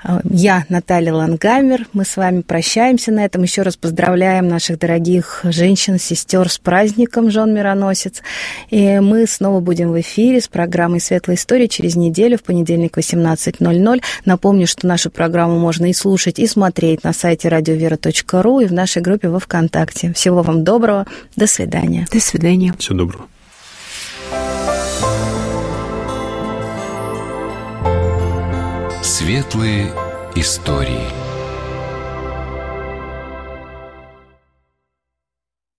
B: я, Наталья Лангамер. Мы с вами прощаемся на этом. Еще раз поздравляем наших дорогих женщин, сестер с праздником Жен Мироносец. И мы снова будем в эфире с программой «Светлая история» через неделю, в понедельник в 18:00. Напомню, что нашу программу можно и слушать, и смотреть на сайте radiovera.ru и в нашей группе во ВКонтакте. Всего вам доброго. До свидания.
C: До свидания.
E: Всего доброго.
A: Светлые истории.